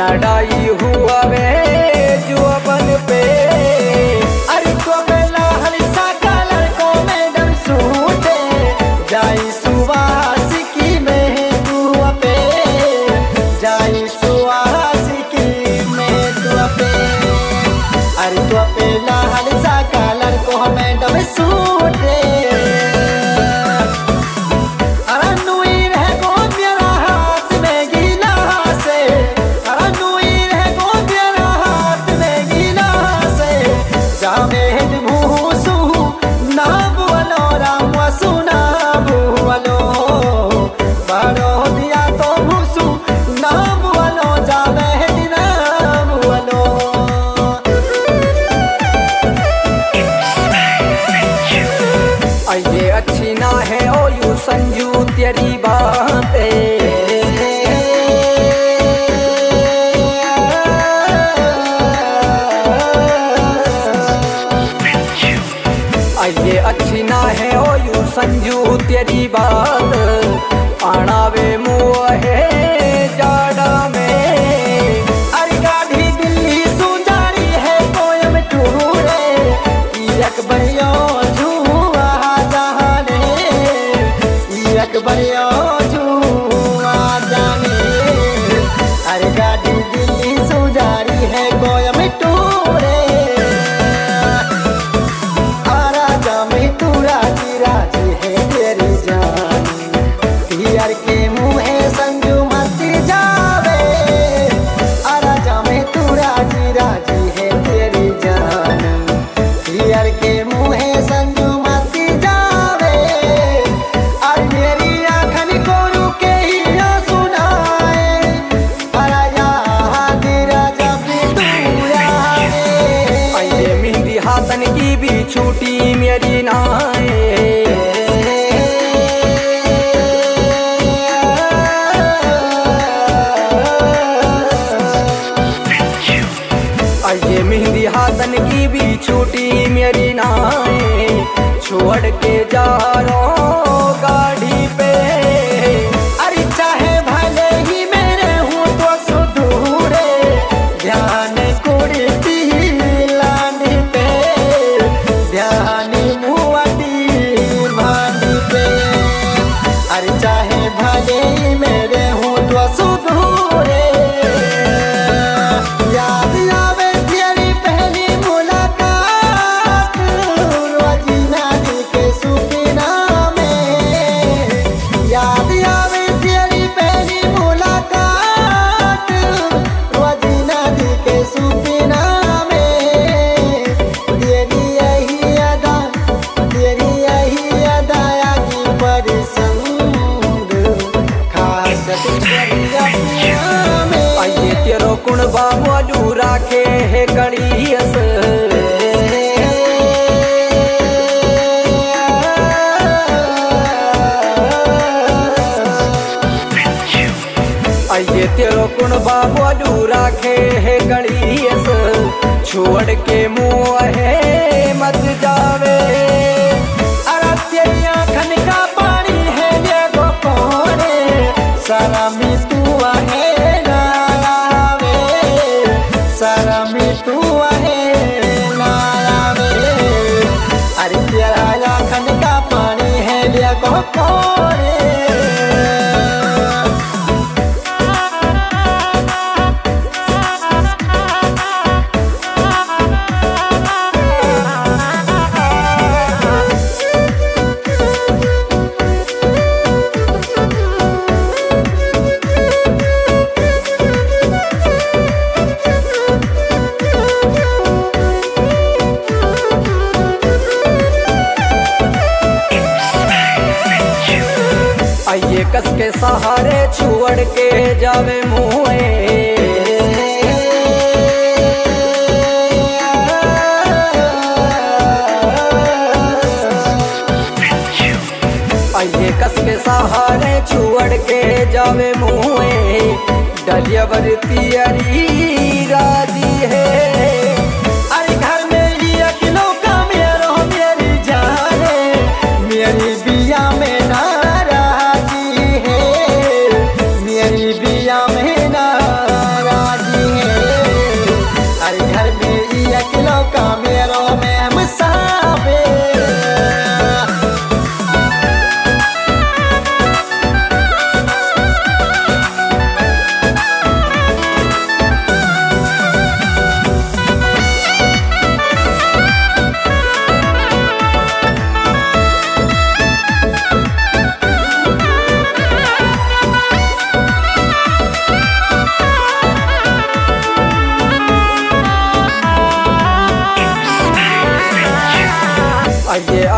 लड़ाई हुआ वे जो अपन पे। अरे तो बेला हलिसा कलर को मैडम सूटे जाई सुवास की में तू पे जाई सुवास की में तू पे। अरे तो बेला हलिसा कलर को मैडम सूटे ये अच्छी ना है ओ यू संजू तेरी बातें। ये अच्छी ना है ओ यू संजू तेरी बात आना वे मुँह है जाड़ा में। अरे गाड़ी दिल्ली सुंदरी है कोयम टूरे अकबरियो बड़िया जुआ जाने। अरे गाड़ी दिल्ली सुजारी है गोयम टूरे राजा में तू राजी राजी है तेरी जानी। हियर के मुँह संजू मती जावे राजा में तू राजी राजी है तेरी जान। हियर के मुँह संजू मती जावे हाथन की भी छूटी मेरी नाए। ये मेहंदी हाथन की भी छूटी मेरी नाए। छोड़ के जा रो गाड़ी पे। अरे चाहे भले ही मेरे हूँ तो सुधूरे ध्यान कुड़ती लाने पे ध्यान मुआटी भानी पे। अरे चाहे भले ही मेरे हूँ तो सुधूरे याद आवे तेरी पहली मुलाकात रोजीना दी के सुपना में। याद आवे तेरी पहली मुलाकात रोजीना दी के सुपना में। तेरी यही अदाया की परिसंग खास ये तेरो कुणबा मोलू राखे है कड़ियस। ये तेरो कुणबा मोलू राखे है कड़ियस। छोड़ के मुँह है मत जावे। अरे तेरी आँखन का पानी है ये गो कोने सारा मी तू है सारा में तू है नायावे। अरे तेरा आँखन का पानी है लिया को कोरे। ये कस के सहारे छोड़ के जावे मुँह। ये कस के सहारे छोड़ के जावे मुँह। डलियावर तियरी राजी है। अरे घर में ही अकेलो का मेरो मेरी जाने मेरी बिया में नाराजी है। मेरी बिया में नाराजी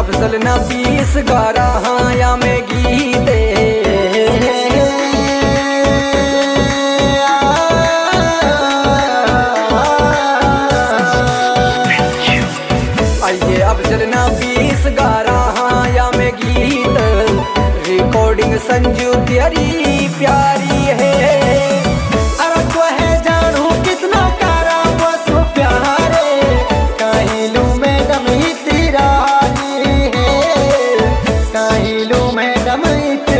अफजल न 20 गा रहा या में गीते आइए अफजल न 20 गा रहा या में गीत रिकॉर्डिंग संजू तेरी प्यारी है। अरे तो है जानू कितना कारा बस प्यारे काहिलू मैडम ही तेरा है काहिलू मैडम ही